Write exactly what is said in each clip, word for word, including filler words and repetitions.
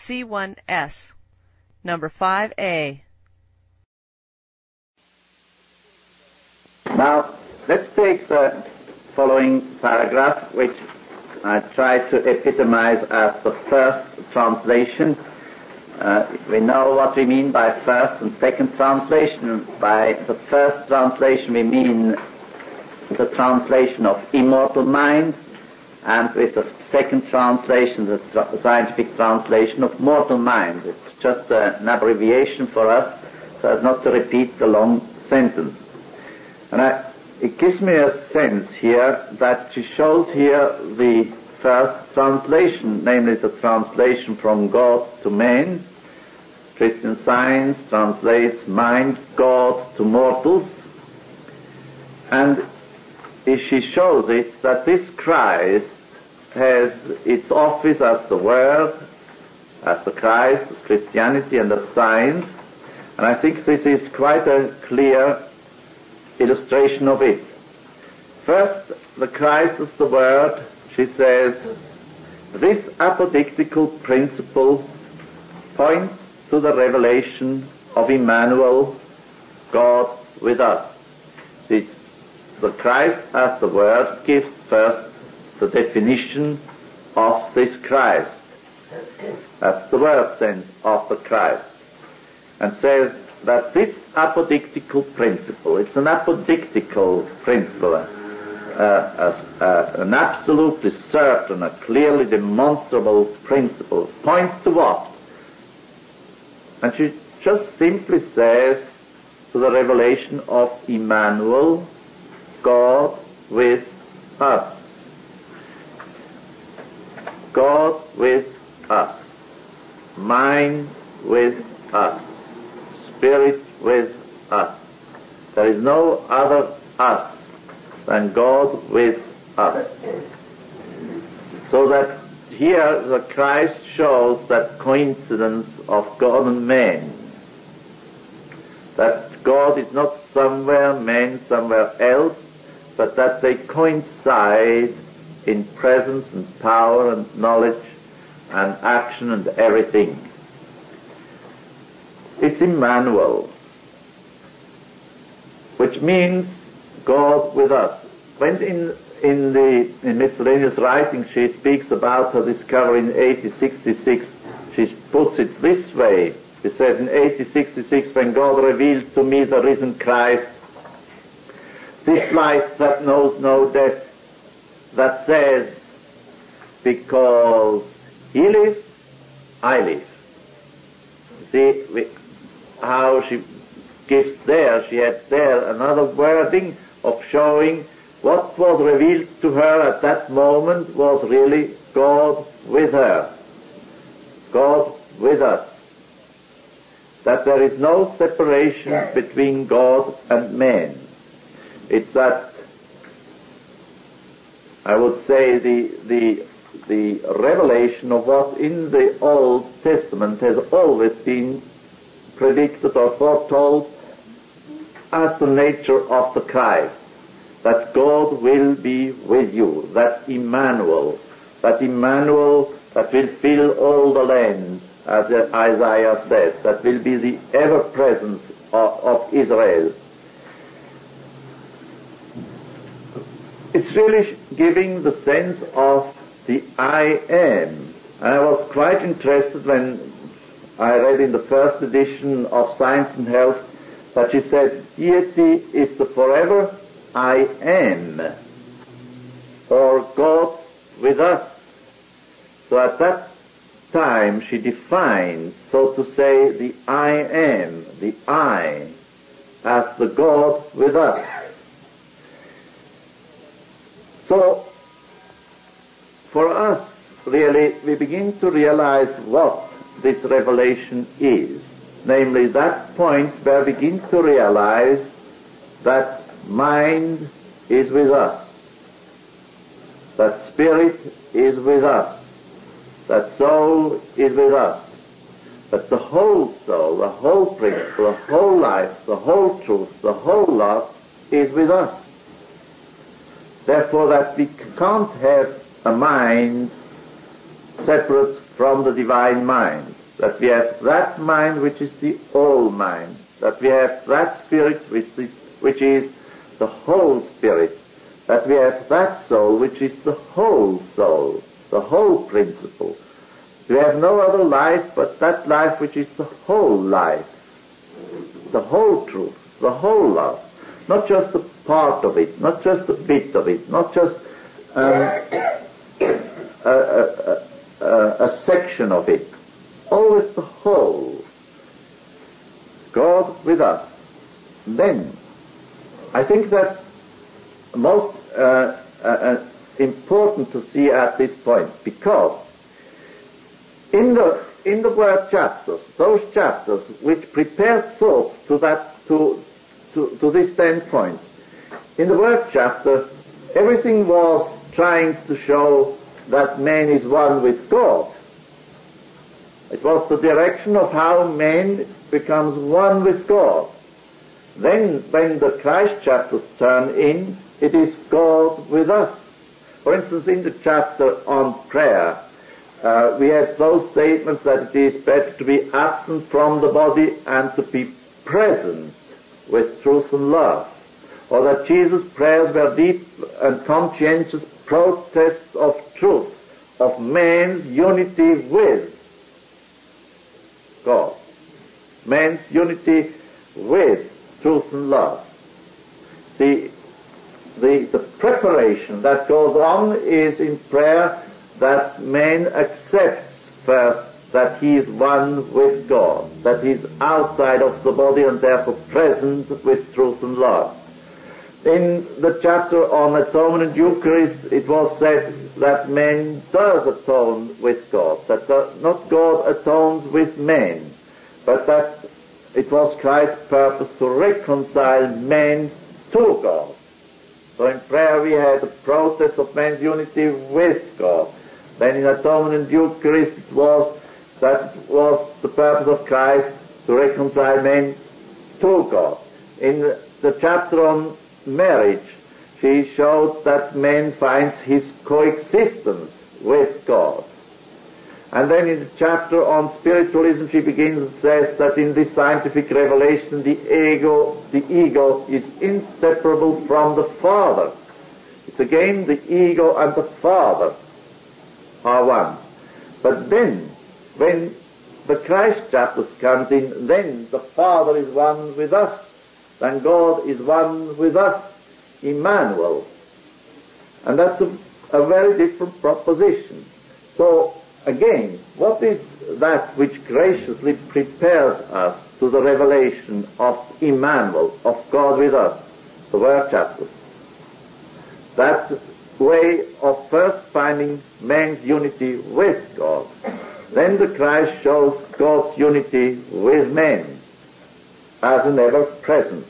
C one S, number five A. Now, let's take the following paragraph, which I try to epitomize as the first translation. Uh, we know what we mean by first and second translation. By the first translation we mean the translation of immortal mind, and with the second translation, the tra- scientific translation of mortal mind. It's just uh, an abbreviation for us, so as not to repeat the long sentence. And I, it gives me a sense here that she shows here the first translation, namely the translation from God to man. Christian Science translates mind, God to mortals. And she shows it that this Christ has its office as the Word, as the Christ, as Christianity, and as science. And I think this is quite a clear illustration of it. First, the Christ as the Word, she says, this apodictical principle points to the revelation of Emmanuel, God with us. It's the Christ as the Word gives first the definition of this Christ. That's the word sense of the Christ. And says that this apodictical principle, it's an apodictical principle, uh, uh, uh, an absolutely certain, a clearly demonstrable principle, points to what? And she just simply says to the revelation of Emmanuel, God with us. God with us. Mind with us. Spirit with us. There is no other us than God with us. So that here the Christ shows that coincidence of God and man. That God is not somewhere, man somewhere else, but that they coincide in presence and power and knowledge and action and everything. It's Emmanuel, which means God with us. When in in the in miscellaneous writing she speaks about her discovery in eighteen sixty-six, she puts it this way. She says, in eighteen sixty-six, when God revealed to me the risen Christ, this life that knows no death, that says, because he lives, I live. You see we, how she gives there, she had there another wording of showing what was revealed to her at that moment was really God with her, God with us. That there is no separation between God and man. It's that, I would say, the the the revelation of what in the Old Testament has always been predicted or foretold as the nature of the Christ, that God will be with you, that Emmanuel, that Emmanuel that will fill all the land, as Isaiah said, that will be the ever-presence of, of Israel. It's really giving the sense of the I am. And I was quite interested when I read in the first edition of Science and Health that she said, deity is the forever I am, or God with us. So at that time she defined, so to say, the I am, the I, as the God with us. So, for us, really, we begin to realize what this revelation is. Namely, that point where we begin to realize that mind is with us, that spirit is with us, that soul is with us, that the whole soul, the whole principle, the whole life, the whole truth, the whole love is with us. Therefore, that we can't have a mind separate from the divine mind. that we have that mind which is the all mind, that we have that spirit which is, which is the whole spirit, that we have that soul which is the whole soul, the whole principle. We have no other life but that life which is the whole life, the whole truth, the whole love, not just a part of it, not just a bit of it, not just um, a, a, a, a section of it, always the whole. God with us. Then, I think that's most uh, uh, uh, important to see at this point, because in the in the word chapters, those chapters which prepared thought to that to to, to this standpoint, in the word chapter, everything was trying to show that man is one with God. It was the direction of how man becomes one with God. Then, when the Christ chapters turn in, it is God with us. For instance, in the chapter on prayer, uh, we have those statements that it is better to be absent from the body and to be present with truth and love. Or that Jesus' prayers were deep and conscientious protests of truth, of man's unity with God. Man's unity with truth and love. See, the, the preparation that goes on is in prayer that man accepts first that he is one with God, that he is outside of the body and therefore present with truth and love. In the chapter on atonement and Eucharist, it was said that man does atone with God, that the, not God atones with man, but that it was Christ's purpose to reconcile man to God. So in prayer we had the protest of man's unity with God. Then in atonement and Eucharist it was that it was the purpose of Christ to reconcile man to God. In the chapter on marriage, she showed that man finds his coexistence with God. And then in the chapter on spiritualism, she begins and says that in this scientific revelation, the ego, the ego is inseparable from the Father. It's again the ego and the Father are one. But then, when the Christ chapters comes in, then the Father is one with us. Then God is one with us, Emmanuel. And that's a, a very different proposition. So, again, what is that which graciously prepares us to the revelation of Emmanuel, of God with us? The word chapters. That way of first finding man's unity with God. Then the Christ shows God's unity with men as an ever-presence.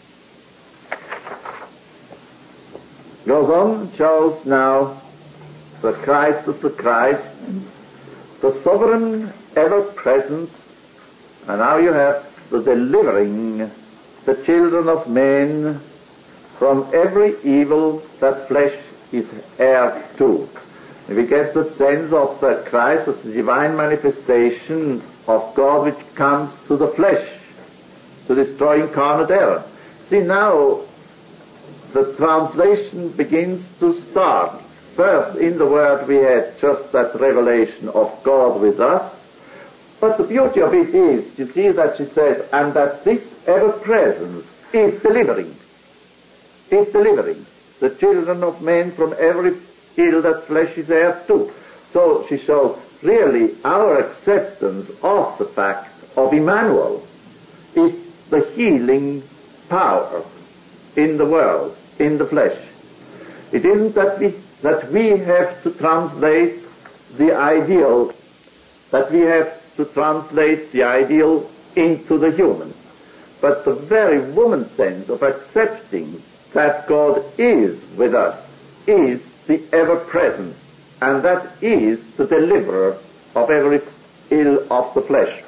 Goes on, shows now the Christ as the Christ, the sovereign ever-presence, and now you have the delivering the children of men from every evil that flesh is heir to. We get that sense of the Christ as the divine manifestation of God which comes to the flesh to destroy incarnate error. See, now the translation begins to start. First, in the Word we had just that revelation of God with us, but the beauty of it is, you see that she says, and that this ever-presence is delivering, is delivering the children of men from every ill that flesh is heir to. So she shows really our acceptance of the fact of Emmanuel is the healing power in the world, in the flesh. It isn't that we that we have to translate the ideal, that we have to translate the ideal into the human, but the very woman sense of accepting that God is with us is the ever-presence, and that is the deliverer of every ill of the flesh.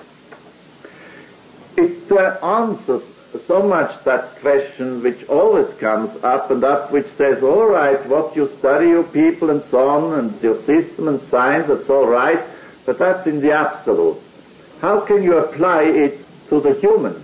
It uh, answers so much that question which always comes up and up, which says, all right, what you study, your people and so on, and your system and science, that's all right, but that's in the absolute. how can you apply it to the human?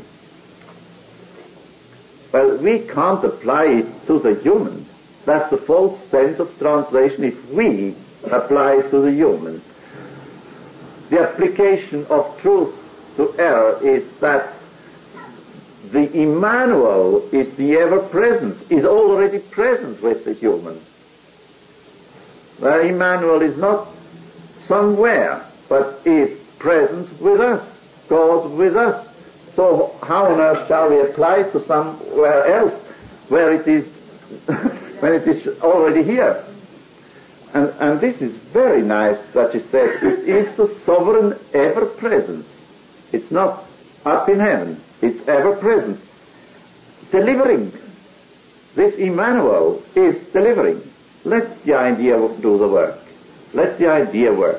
Well, we can't apply it to the human. That's the false sense of translation if we apply it to the human. The application of truth to error is that the Emmanuel is the ever-presence, is already present with the human. Well, Emmanuel is not somewhere, but is present with us, God with us. So how on earth shall we apply it to somewhere else where it is, when it is already here? And, and this is very nice that it says it is the sovereign ever-presence. It's not up in heaven, it's ever-present. Delivering. This Emmanuel is delivering. Let the idea do the work. Let the idea work.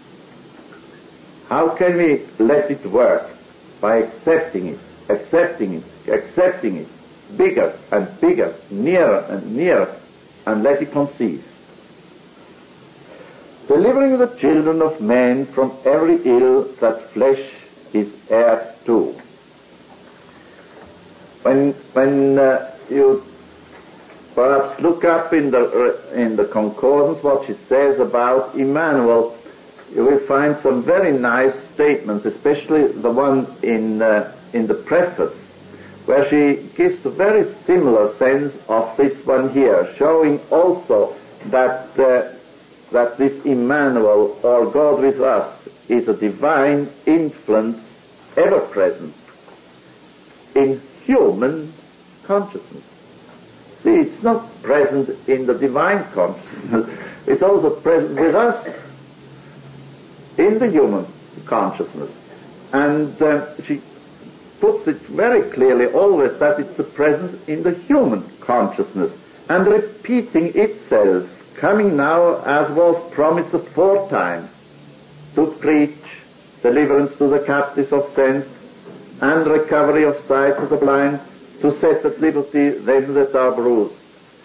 How can we let it work? By accepting it, accepting it, accepting it, bigger and bigger, nearer and nearer, and let it conceive. Delivering the children of men from every ill that flesh is heir to. When, when uh, you perhaps look up in the, uh, in the concordance what she says about Emmanuel, you will find some very nice statements, especially the one in, uh, in the preface, where she gives a very similar sense of this one here, showing also that, uh, that this Emmanuel, or God with us, is a divine influence ever present in human consciousness. See, it's not present in the divine consciousness, it's also present with us in the human consciousness. And uh, she puts it very clearly always that it's a presence in the human consciousness and repeating itself, coming now as was promised aforetime, to preach deliverance to the captives of sense and recovery of sight to the blind, to set at liberty them that are bruised.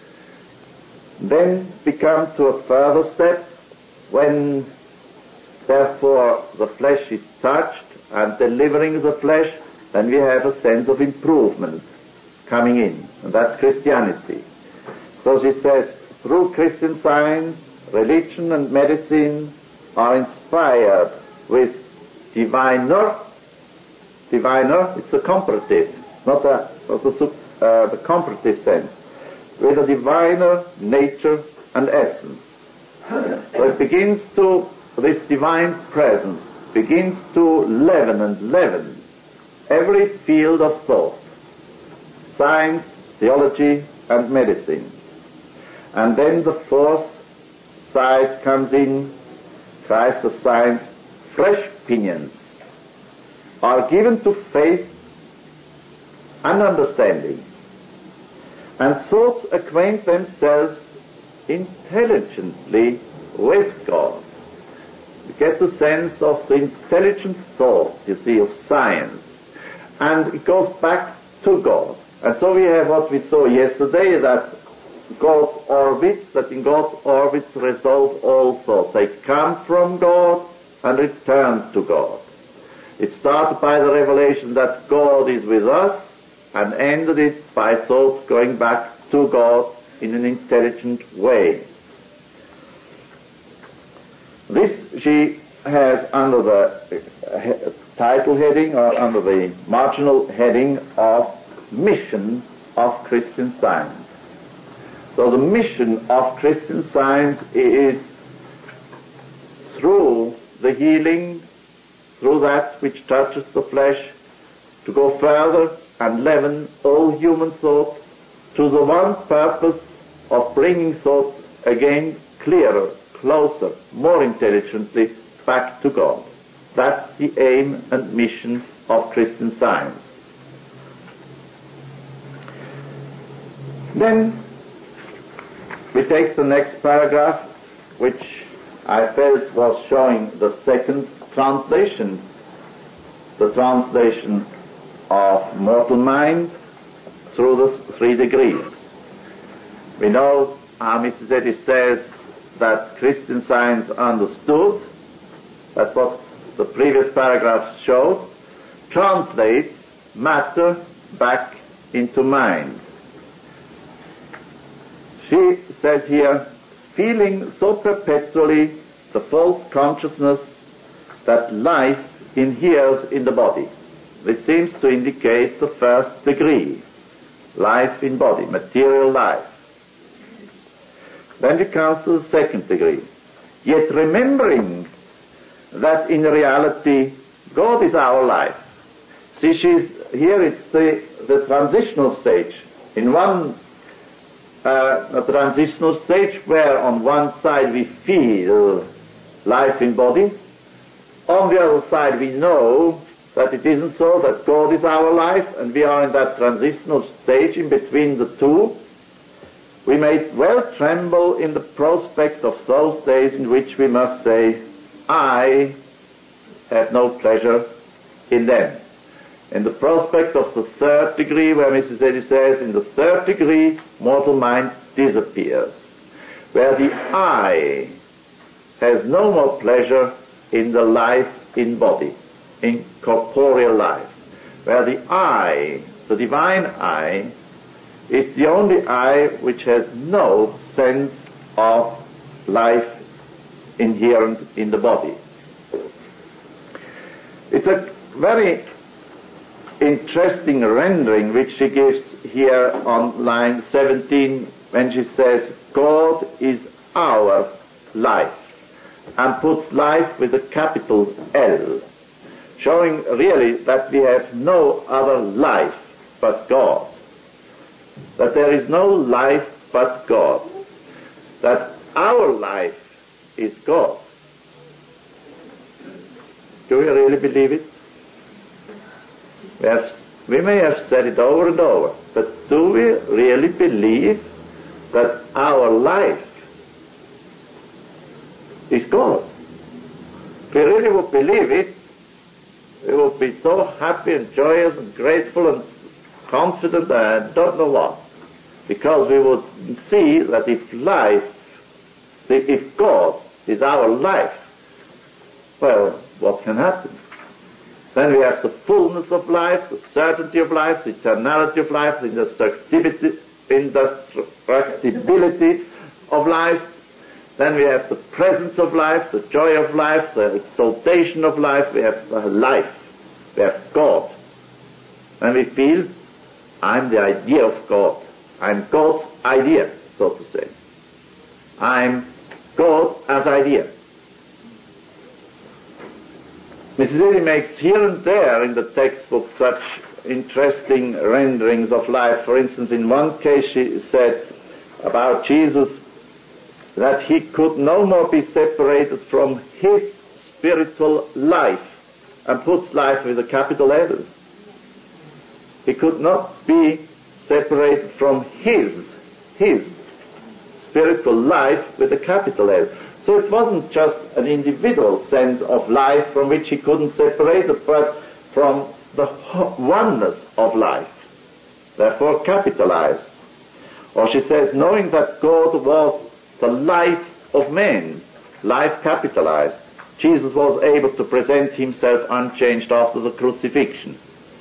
Then we come to a further step when therefore the flesh is touched and delivering the flesh, then we have a sense of improvement coming in, and that's Christianity. So she says, through Christian science, religion and medicine are inspired with diviner, diviner, it's a comparative, not a, not a uh, the comparative sense, with a diviner nature and essence. So it begins to, this divine presence begins to leaven and leaven every field of thought, science, theology, and medicine. And then the fourth side comes in, Christ the science, fresh pinions are given to faith and understanding, and thoughts acquaint themselves intelligently with God. You get the sense of the intelligent thought, you see, of science, and it goes back to God. And so we have what we saw yesterday, that God's orbits, that in God's orbits resolve all thought. They come from God and return to God. It started by the revelation that God is with us, and ended it by thought going back to God in an intelligent way. This she has under the title heading, or under the marginal heading of Mission of Christian Science. So the mission of Christian Science is through the healing, through that which touches the flesh, to go further and leaven all human thought to the one purpose of bringing thought again clearer, closer, more intelligently back to God. That's the aim and mission of Christian Science. Then we take the next paragraph, which I felt was showing the second translation, the translation of mortal mind through the three degrees. We know how Missus Eddy says that Christian Science understood, that's what the previous paragraph showed, translates matter back into mind. She says here, feeling so perpetually the false consciousness that life inheres in the body. This seems to indicate the first degree, life in body, material life. Then it comes to the second degree. Yet remembering that in reality God is our life. See, she's, here it's the, the transitional stage. In one uh, a transitional stage where on one side we feel life in body, on the other side we know that it isn't so, that God is our life, and we are in that transitional stage in between the two. We may well tremble in the prospect of those days in which we must say, I have no pleasure in them. In the prospect of the third degree, where Missus Eddy says, in the third degree, mortal mind disappears, where the I has no more pleasure in the life in body, in corporeal life, where the I, the divine I, is the only I which has no sense of life inherent in the body. It's a very interesting rendering which she gives here on line seventeen when she says, God is our life, and puts life with a capital L, showing really that we have no other life but God, that there is no life but God, that our life is God. Do we really believe it? We, have, we may have said it over and over, but do we really believe that our life is God? If we really would believe it, we would be so happy and joyous and grateful and confident and I don't know what. Because we would see that if life, if God is our life, well, what can happen? Then we have the fullness of life, the certainty of life, the eternality of life, the indestructibility, indestructibility of life. Then we have the presence of life, the joy of life, the exaltation of life. We have life. We have God. And we feel, I'm the idea of God. I'm God's idea, so to say. I'm God as idea. Missus Eddy makes here and there in the textbook such interesting renderings of life. For instance, in one case she said about Jesus that he could no more be separated from his spiritual life, and puts life with a capital L. He could not be separated from his, his spiritual life with a capital L. So it wasn't just an individual sense of life from which he couldn't separate it, but from the oneness of life, therefore capitalized. Or she says, knowing that God was the life of man, life capitalized, Jesus was able to present himself unchanged after the crucifixion.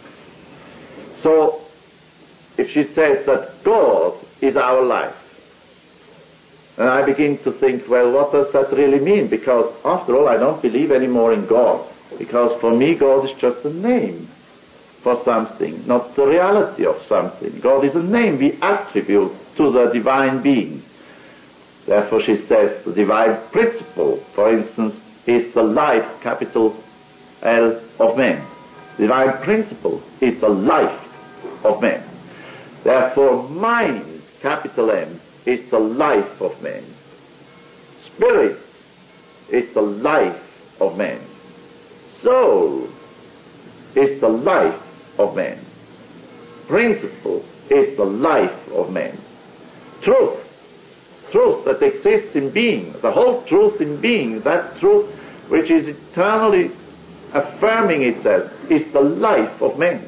So, if she says that God is our life, and I begin to think, well, what does that really mean? Because, after all, I don't believe anymore in God. Because for me, God is just a name for something, not the reality of something. God is a name we attribute to the divine being. Therefore, she says, the divine principle, for instance, is the life, capital L, of man. The divine principle is the life of man. Therefore, mind, capital M, is the life of man. Spirit is the life of man. Soul is the life of man. Principle is the life of man. Truth, truth that exists in being, the whole truth in being, that truth which is eternally affirming itself, is the life of man.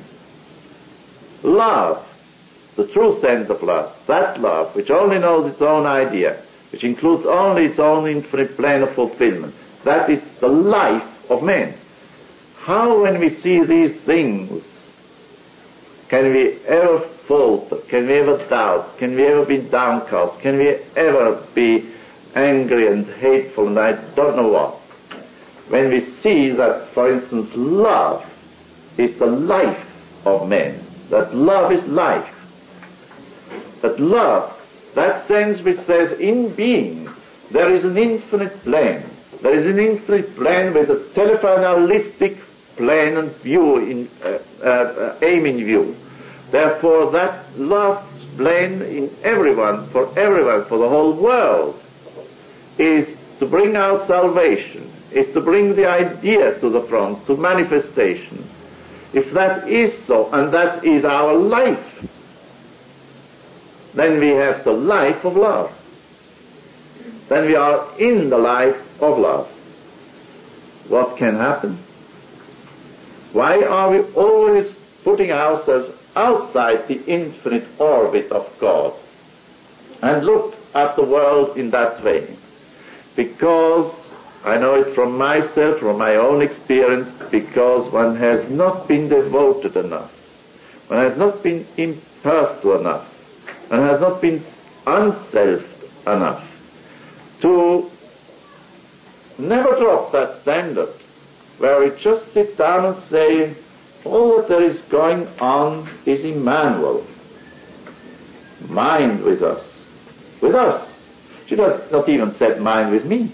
Love, the true sense of love, that love which only knows its own idea, which includes only its own infinite plane of fulfillment, that is the life of man. How, when we see these things, can we ever falter? Can we ever doubt? Can we ever be downcast? Can we ever be angry and hateful and I don't know what? When we see that, for instance, love is the life of men, that love is life, that love, that sense which says in being there is an infinite plan, there is an infinite plan with a telephonalistic plan and view in uh, uh, uh, aim in view. Therefore, that love plan in everyone, for everyone, for the whole world, is to bring out salvation, is to bring the idea to the front, to manifestation. If that is so, and that is our life, then we have the life of love. Then we are in the life of love. What can happen? Why are we always putting ourselves outside the infinite orbit of God and look at the world in that way? Because, I know it from myself, from my own experience, because one has not been devoted enough, one has not been impersonal enough, one has not been unselfed enough to never drop that standard where we just sit down and say, all that there is going on is Emmanuel, mind with us, with us. She does not even said mind with me.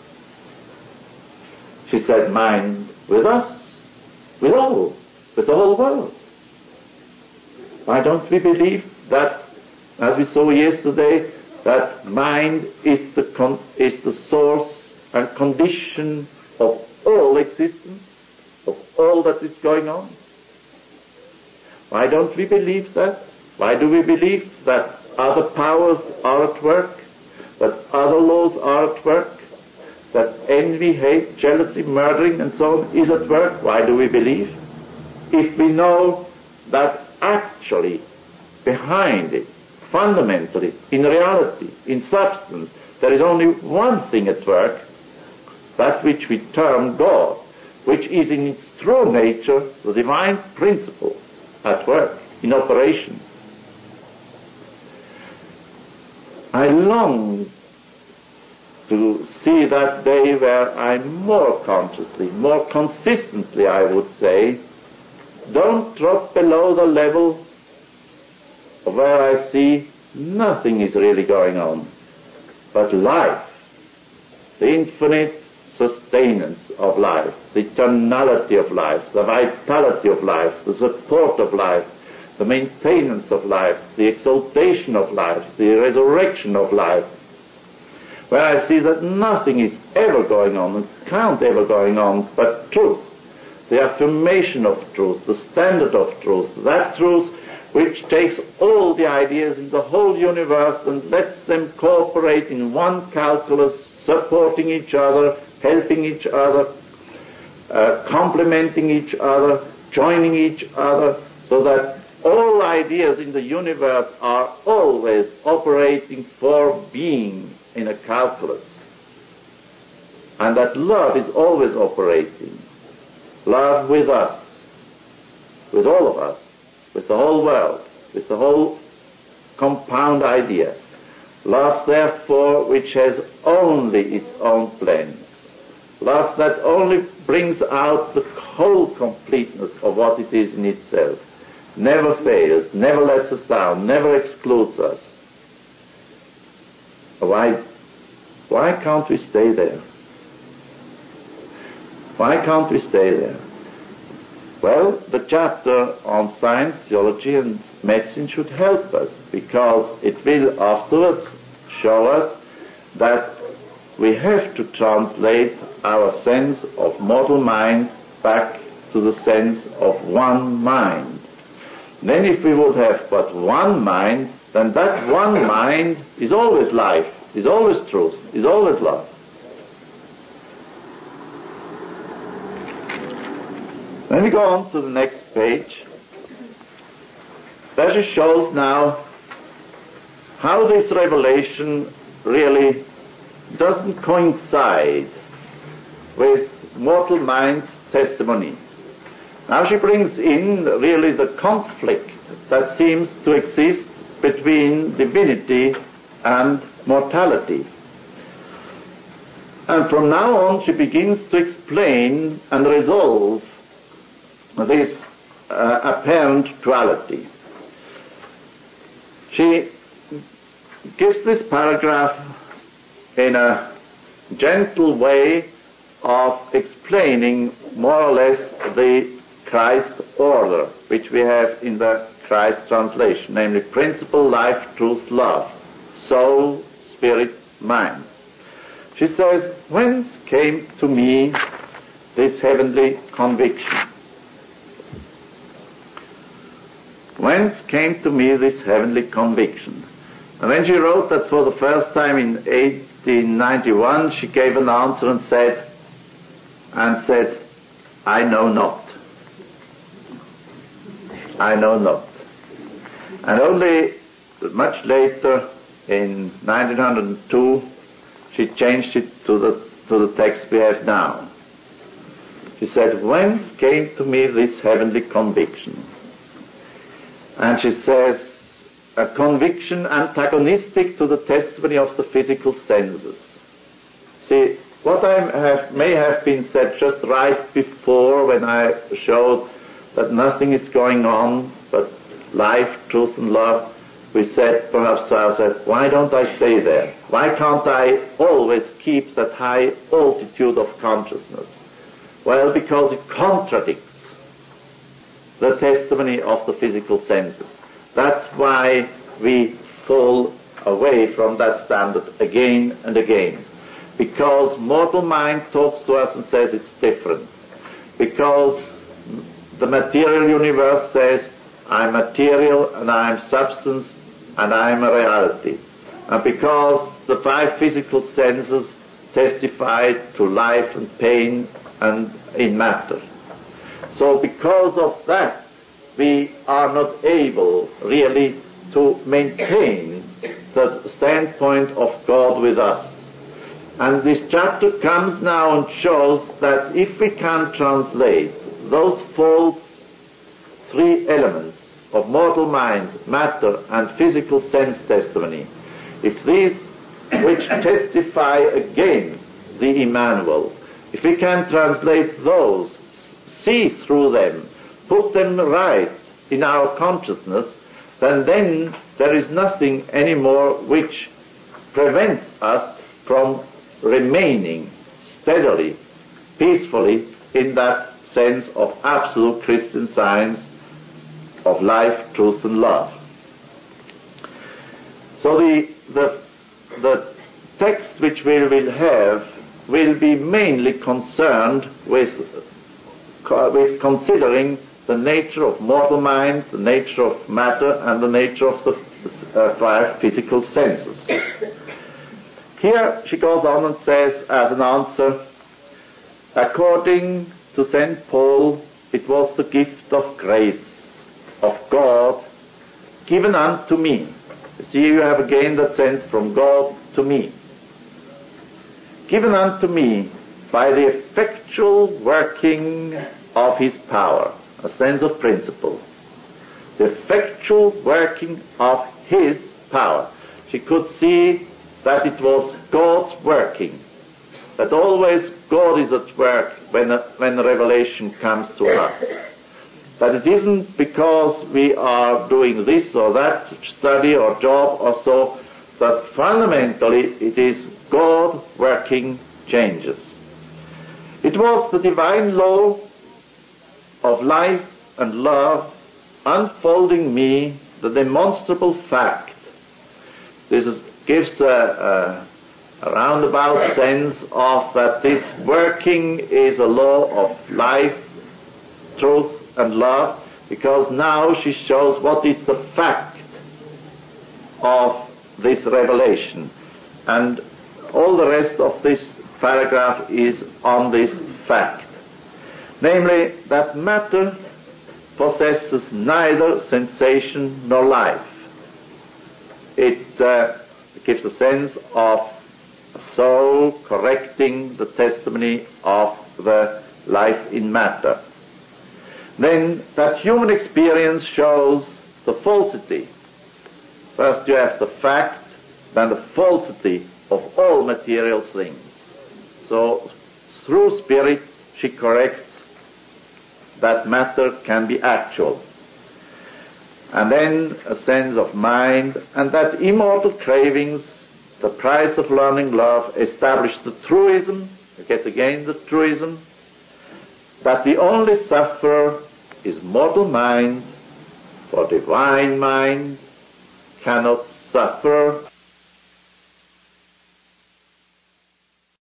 She said mind with us, with all, with the whole world. Why don't we believe that, as we saw yesterday, that mind is the con- is the source and condition of all existence, of all that is going on? Why don't we believe that? Why do we believe that other powers are at work, that other laws are at work, that envy, hate, jealousy, murdering, and so on is at work? Why do we believe? If we know that actually behind it, fundamentally, in reality, in substance, there is only one thing at work, that which we term God, which is in its true nature the divine principle at work, in operation. I long to see that day where I more consciously, more consistently, I would say, don't drop below the level of where I see nothing is really going on, but life, the infinite sustenance of life, the eternality of life, the vitality of life, the support of life, the maintenance of life, the exaltation of life, the resurrection of life, where I see that nothing is ever going on and can't ever going on but truth, the affirmation of truth, the standard of truth, that truth which takes all the ideas in the whole universe and lets them cooperate in one calculus, supporting each other, helping each other, uh, complementing each other, joining each other, so that all ideas in the universe are always operating for being in a calculus. And that love is always operating. Love with us, with all of us, with the whole world, with the whole compound idea. Love, therefore, which has only its own plan. Love that only brings out the whole completeness of what it is in itself. Never fails, never lets us down, never excludes us. Why, why can't we stay there? Why can't we stay there? Well, the chapter on science, theology, and medicine should help us, because it will afterwards show us that we have to translate our sense of mortal mind back to the sense of one mind. Then if we would have but one mind, then that one mind is always life, is always truth, is always love. When we go on to the next page, there she shows now how this revelation really doesn't coincide with mortal mind's testimony. Now she brings in really the conflict that seems to exist between divinity and mortality. And from now on she begins to explain and resolve this uh, apparent duality. She gives this paragraph in a gentle way of explaining more or less the Christ order which we have in the Christ translation, namely principle, life, truth, love, soul, spirit, mind. She says, whence came to me this heavenly conviction? Whence came to me this heavenly conviction? And when she wrote that for the first time in eighteen ninety-one, she gave an answer and said, and said, I know not. I know not. And only much later, in nineteen oh two, she changed it to the, to the text we have now. She said, whence came to me this heavenly conviction? And she says, a conviction antagonistic to the testimony of the physical senses. See, what I have, may have been said just right before when I showed that nothing is going on but life, truth and love, we said perhaps to ourselves, why don't I stay there? Why can't I always keep that high altitude of consciousness? Well, because it contradicts the testimony of the physical senses. That's why we fall away from that standard again and again. Because mortal mind talks to us and says it's different. Because the material universe says, I'm material and I'm substance and I'm a reality. And because the five physical senses testify to life and pain and in matter. So because of that, we are not able really to maintain the standpoint of God with us. And this chapter comes now and shows that if we can translate those false three elements of mortal mind, matter, and physical sense testimony, if these which testify against the Emmanuel, if we can translate those, see through them, put them right in our consciousness, then then there is nothing anymore which prevents us from remaining steadily, peacefully in that sense of absolute Christian science of life, truth and love. So the, the, the text which we will have will be mainly concerned with, with considering the nature of mortal mind, the nature of matter, and the nature of the uh, five physical senses. Here she goes on and says as an answer, according to Saint Paul, it was the gift of grace of God given unto me. You see, you have again that sense from God to me. Given unto me by the effectual working of his power, a sense of principle. The effectual working of his power. She could see that it was God's working, that always God is at work when a, when a revelation comes to us. That it isn't because we are doing this or that study or job or so, but fundamentally it is God working changes. It was the divine law of life and love unfolding me the demonstrable fact. This is, gives a, a, a roundabout sense of that this working is a law of life, truth and love, because now she shows what is the fact of this revelation. And all the rest of this paragraph is on this fact. Namely, that matter possesses neither sensation nor life. It uh, gives a sense of soul correcting the testimony of the life in matter. then that human experience shows the falsity. First you have the fact, then the falsity of all material things. So through spirit she corrects that matter can be actual. And then a sense of mind, and that immortal cravings, the price of learning love, establish the truism, you get again the truism, that the only sufferer is mortal mind, for divine mind cannot suffer